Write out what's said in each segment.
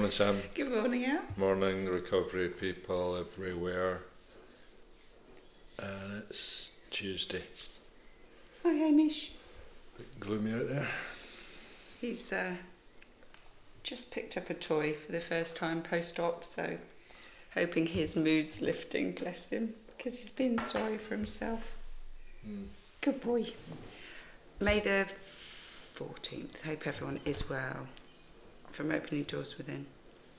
Morning, Sam. Good morning, Al. Morning, recovery people everywhere. And it's Tuesday. Hi, Hamish. Bit gloomy out there. He's just picked up a toy for the first time post-op, so hoping his mood's lifting, bless him, because he's been sorry for himself. Good boy. May the 14th. Hope everyone is well. From Opening Doors Within.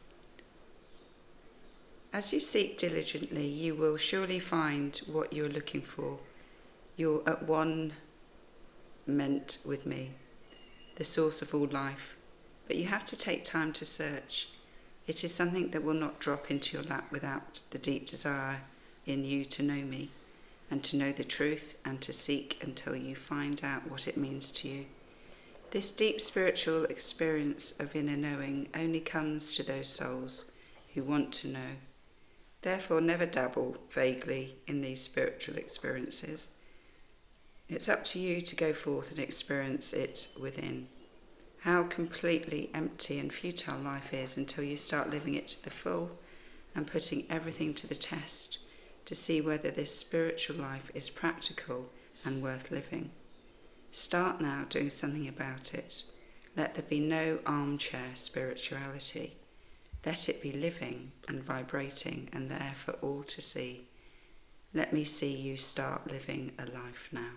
As you seek diligently, you will surely find what you are looking for. You're at one meant with me, the source of all life. But you have to take time to search. It is something that will not drop into your lap without the deep desire in you to know me, and to know the truth, and to seek until you find out what it means to you. This deep spiritual experience of inner knowing only comes to those souls who want to know. Therefore, never dabble vaguely in these spiritual experiences. It's up to you to go forth and experience it within. How completely empty and futile life is until you start living it to the full and putting everything to the test to see whether this spiritual life is practical and worth living. Start now doing something about it. Let there be no armchair spirituality. Let it be living and vibrating and there for all to see. Let me see you start living a life now.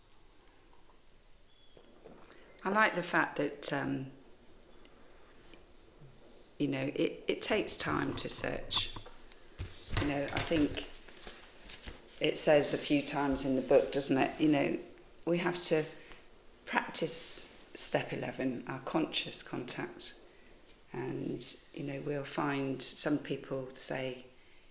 I like the fact that, it takes time to search. I think it says a few times in the book, doesn't it? We have to practice step 11, our conscious contact. And, we'll find some people say,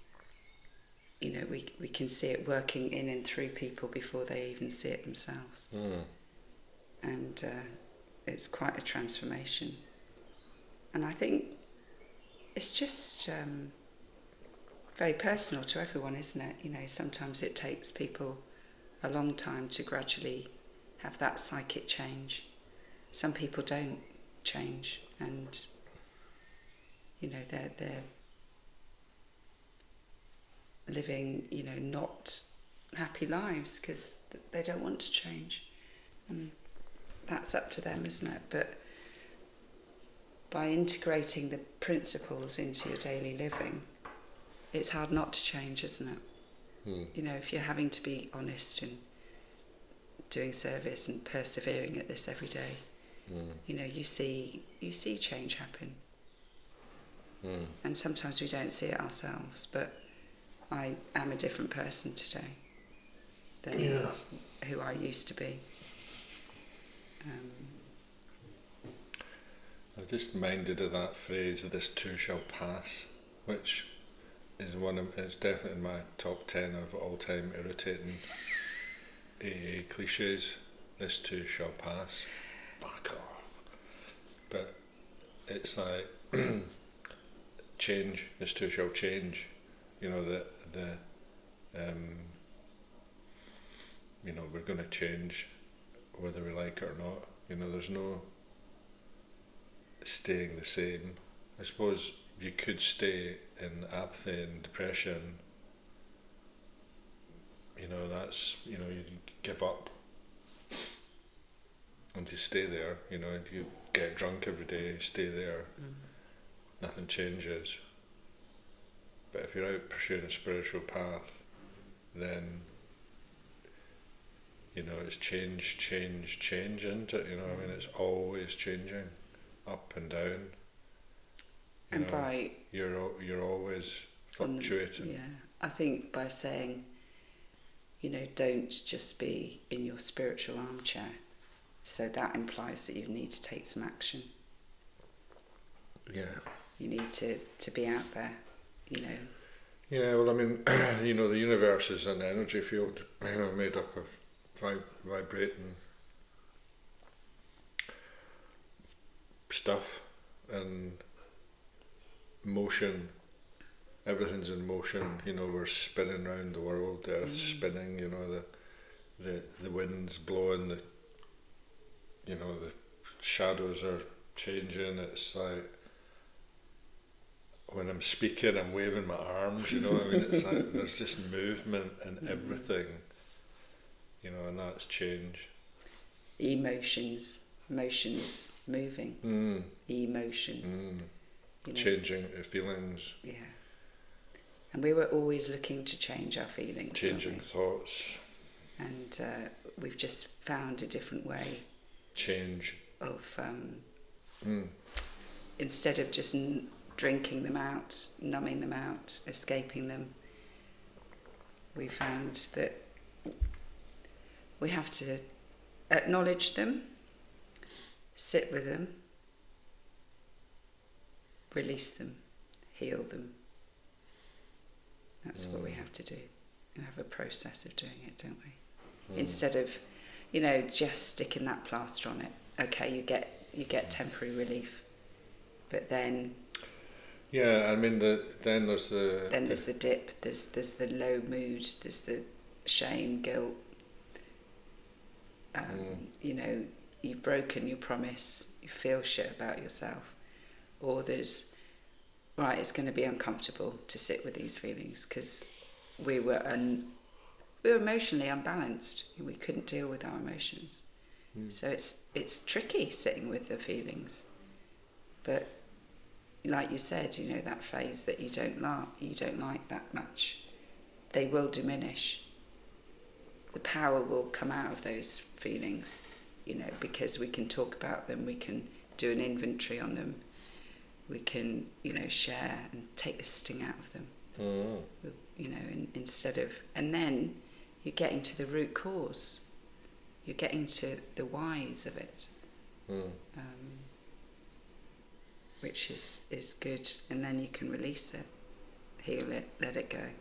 we can see it working in and through people before they even see it themselves. And it's quite a transformation. And I think it's just very personal to everyone, isn't it? Sometimes it takes people a long time to gradually have that psychic change. Some people don't change, and they're living not happy lives because they don't want to change, and that's up to them, isn't it? But by integrating the principles into your daily living, it's hard not to change, isn't it? If you're having to be honest and doing service and persevering at this every day, you see change happen. And sometimes we don't see it ourselves, but I am a different person today than who I used to be. I'm just minded of that phrase, "this too shall pass," which is it's definitely in my top 10 of all-time irritating AA cliches. This too shall pass. Fuck off. But it's like change. This too shall change. We're going to change whether we like it or not. There's no staying the same. I suppose you could stay in apathy and depression. You give up and you stay there. You get drunk every day, stay there. Nothing changes. But if you're out pursuing a spiritual path, then it's change, isn't it? It's always changing, up and down. You're always fluctuating. I think by saying, don't just be in your spiritual armchair. So that implies that you need to take some action. Yeah. You need to be out there, Yeah, well, the universe is an energy field, made up of vibrating stuff and motion. Everything's in motion. We're spinning around the world. The Earth's spinning. The wind's blowing. The shadows are changing. It's like when I'm speaking, I'm waving my arms, you know. I mean, it's like there's just movement and everything, you know, and that's change. Emotions moving. Emotion. You know, changing feelings. Yeah. And we were always looking to change our feelings. Changing thoughts. And we've just found a different way. Change. Of instead of just drinking them out, numbing them out, escaping them, we found that we have to acknowledge them, sit with them, release them, heal them. That's what we have to do. We have a process of doing it, don't we? Instead of, you know, just sticking that plaster on it. Okay, you get temporary relief, but then. Yeah, I mean then there's the. Then there's the dip. There's the low mood. There's the shame, guilt. You know, you've broken your promise. You feel shit about yourself, or there's. Right, it's going to be uncomfortable to sit with these feelings because we were emotionally unbalanced. We couldn't deal with our emotions, so it's tricky sitting with the feelings. But like you said, you know, that phase that you don't like that much, they will diminish. The power will come out of those feelings, you know, because we can talk about them. We can do an inventory on them. We can, you know, share and take the sting out of them. You know, instead of, and then you're getting to the root cause. You're getting to the whys of it, which is good. And then you can release it, heal it, let it go.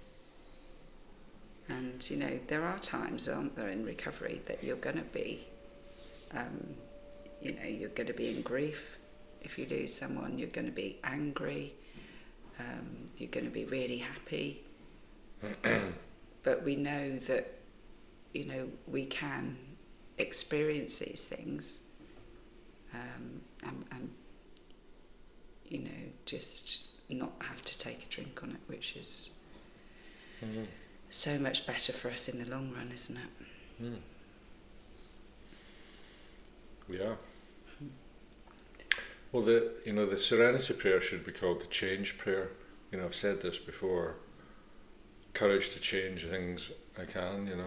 And you know, there are times, aren't there, in recovery that you're going to be, you know, you're going to be in grief. If you lose someone, you're going to be angry, you're going to be really happy. But we know that, you know, we can experience these things and you know, just not have to take a drink on it, which is so much better for us in the long run, isn't it? Yeah. Well, the Serenity Prayer should be called the Change Prayer. You know, I've said this before. Courage to change things I can, you know.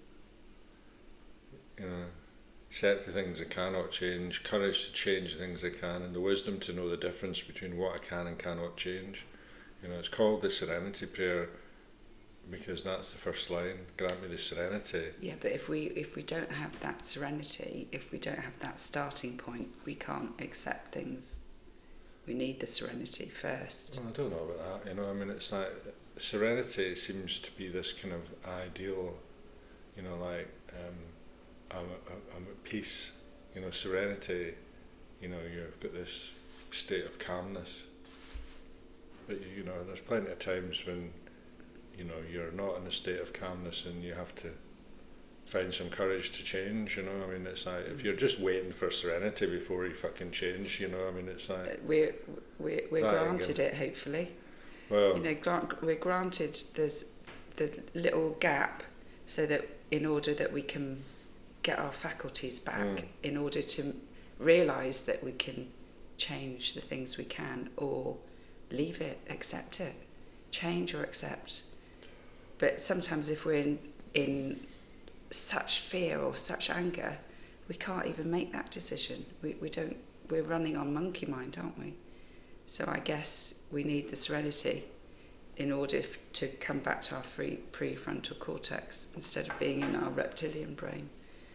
Accept the things I cannot change. Courage to change the things I can, and the wisdom to know the difference between what I can and cannot change. You know, it's called the Serenity Prayer because that's the first line. Grant me the serenity. Yeah, but if we don't have that serenity, if we don't have that starting point, we can't accept things. We need the serenity first. Well, I don't know about that. You know, I mean, it's like serenity seems to be this kind of ideal. You know, like I'm at peace. You know, serenity. You know, you've got this state of calmness. But you know, there's plenty of times when, you know, you're not in a state of calmness and you have to find some courage to change, you know. I mean, it's like, if you're just waiting for serenity before you fucking change, you know, I mean, it's like... We're granted it, hopefully. Well... You know, we're granted there's the little gap so that in order that we can get our faculties back, in order to realise that we can change the things we can, or leave it, accept it, change or accept. But sometimes if we're in such fear or such anger, we can't even make that decision. We're running on monkey mind, aren't we? So I guess we need the serenity in order to come back to our prefrontal cortex instead of being in our reptilian brain.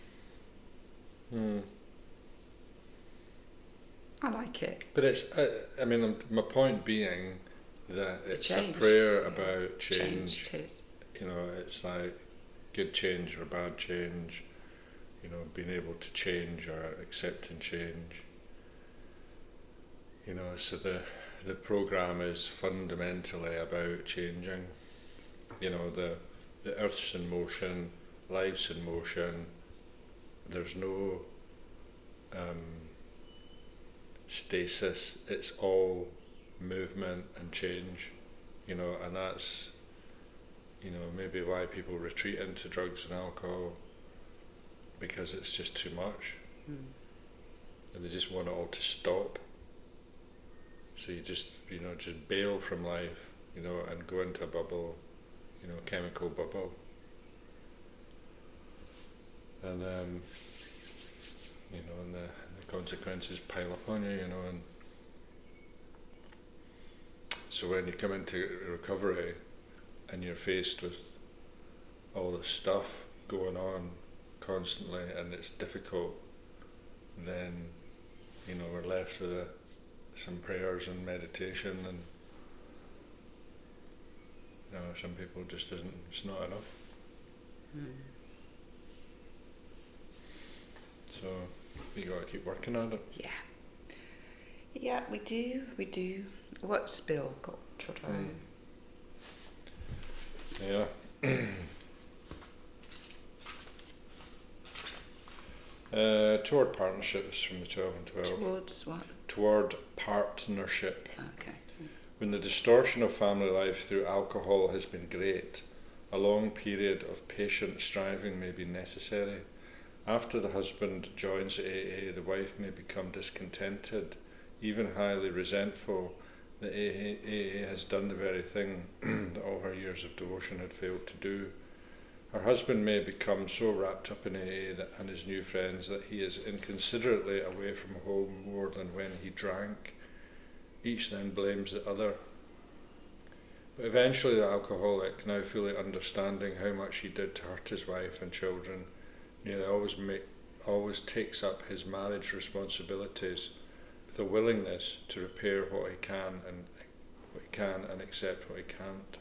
I like it. But it's, I mean, my point being that it's a prayer about change. You know, it's like good change or bad change, you know, being able to change or accepting change. You know, so the programme is fundamentally about changing. You know, the earth's in motion, life's in motion, there's no stasis, it's all movement and change, you know, and that's, you know, maybe why people retreat into drugs and alcohol, because it's just too much. And they just want it all to stop. So you just, you know, just bail from life, you know, and go into a bubble, you know, chemical bubble. And you know, and the consequences pile up on you, you know, and so when you come into recovery and you're faced with all this stuff going on constantly and it's difficult, then, you know, we're left with some prayers and meditation, and, you know, some people just it's not enough. So you gotta keep working at it. Yeah, we do. What's Bill got to try? Toward partnerships from the 12 and 12. Towards what? Toward partnership. Okay. When the distortion of family life through alcohol has been great, a long period of patient striving may be necessary. After the husband joins AA, the wife may become discontented, even highly resentful that AA has done the very thing that all her years of devotion had failed to do. Her husband may become so wrapped up in AA and his new friends that he is inconsiderately away from home more than when he drank. Each then blames the other. But eventually the alcoholic, now fully understanding how much he did to hurt his wife and children, nearly always takes up his marriage responsibilities with a willingness to repair what he can and accept what he can't.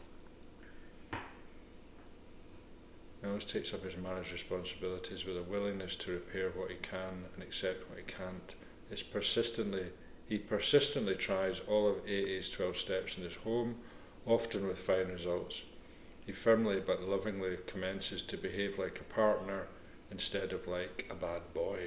He always takes up his marriage responsibilities with a willingness to repair what he can and accept what he can't. He persistently tries all of AA's 12 steps in his home, often with fine results. He firmly but lovingly commences to behave like a partner instead of like a bad boy.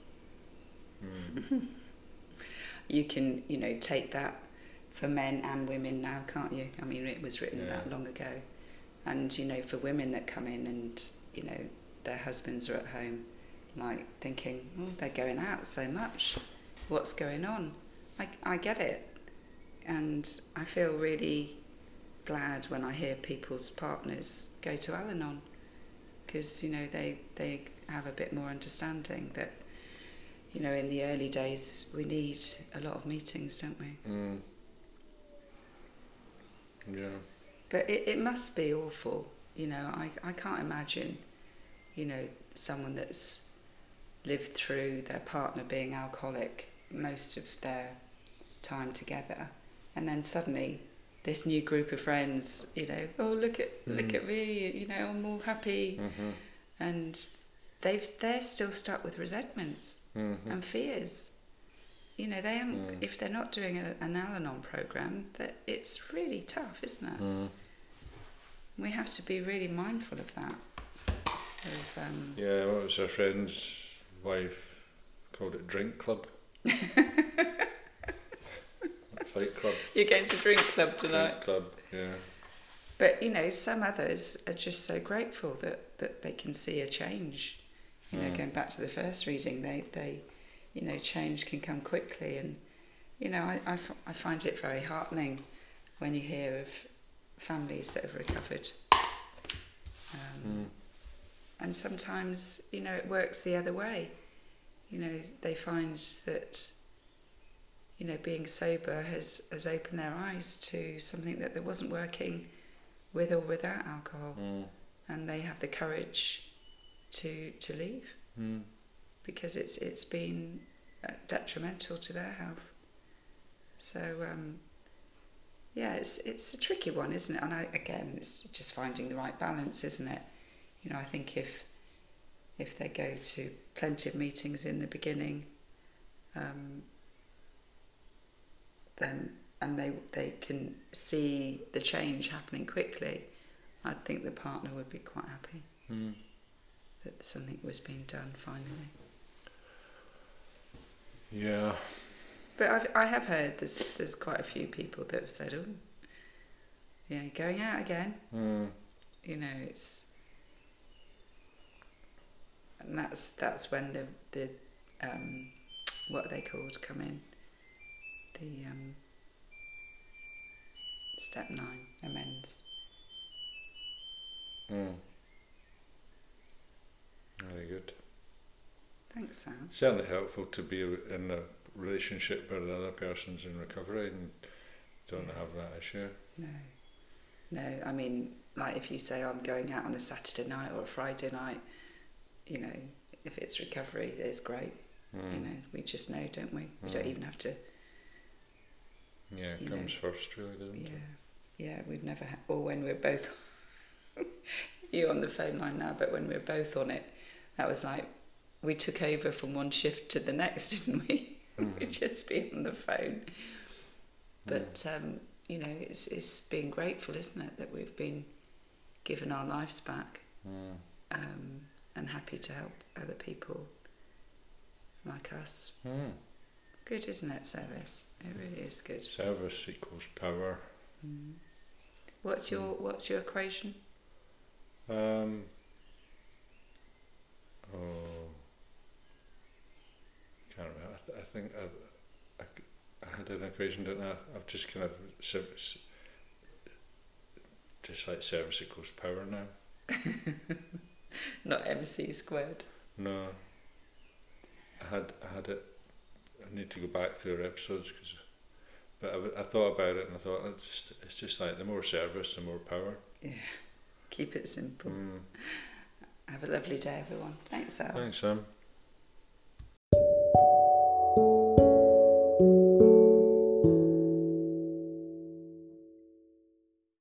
You can, you know, take that for men and women now, can't you? I mean, it was written that long ago. And, you know, for women that come in and, you know, their husbands are at home, like thinking, oh, they're going out so much. What's going on? I get it. And I feel really glad when I hear people's partners go to Al-Anon, because, you know, they have a bit more understanding that, you know, in the early days we need a lot of meetings, don't we? Yeah. But it must be awful, you know. I can't imagine, you know, someone that's lived through their partner being alcoholic most of their time together, and then suddenly this new group of friends, you know, oh, look at me, you know, I'm all happy, and they're still stuck with resentments and fears. You know, they haven't. If they're not doing an Al-Anon program, that it's really tough, isn't it? We have to be really mindful of that. Yeah, what was our friend's wife called it? Drink club. Fight club. You're going to drink club tonight. Drink club, yeah. But, you know, some others are just so grateful that they can see a change. You know, going back to the first reading, they you know, change can come quickly. And, you know, I find it very heartening when you hear of families that have recovered. And sometimes, you know, it works the other way. You know, they find that, you know, being sober has opened their eyes to something that wasn't working with or without alcohol. And they have the courage to leave because it's been detrimental to their health. So yeah, it's a tricky one, isn't it? And again, it's just finding the right balance, isn't it? You know, I think if they go to plenty of meetings in the beginning, then and they can see the change happening quickly, I think the partner would be quite happy that something was being done finally. Yeah. But I have heard there's quite a few people that have said, oh, yeah, going out again. You know, and that's when the what are they called come in, the step 9 amends. Very good. Thanks, Sam. Certainly helpful to be in a relationship where the other person's in recovery and don't have that issue. No, I mean, like if you say, I'm going out on a Saturday night or a Friday night, you know, if it's recovery, it's great. You know, we just know, don't we? We don't even have to. Yeah, it comes first, really, doesn't it? Yeah, we've never had, or when we're both, you're on the phone line now, but when we're both on it, that was like, we took over from one shift to the next, didn't we? We'd just be on the phone. But, you know, it's being grateful, isn't it, that we've been given our lives back, and happy to help other people like us. Good, isn't it, service? It really is good. Service equals power. What's your equation? Can't remember. I think I had an equation, didn't I? I've just kind of just like service equals power now. Not MC squared. No. I had it. I need to go back through our episodes, but I thought about it and I thought it's just like the more service, the more power. Yeah. Keep it simple. Have a lovely day, everyone. Thanks, Al. Thanks, Sam.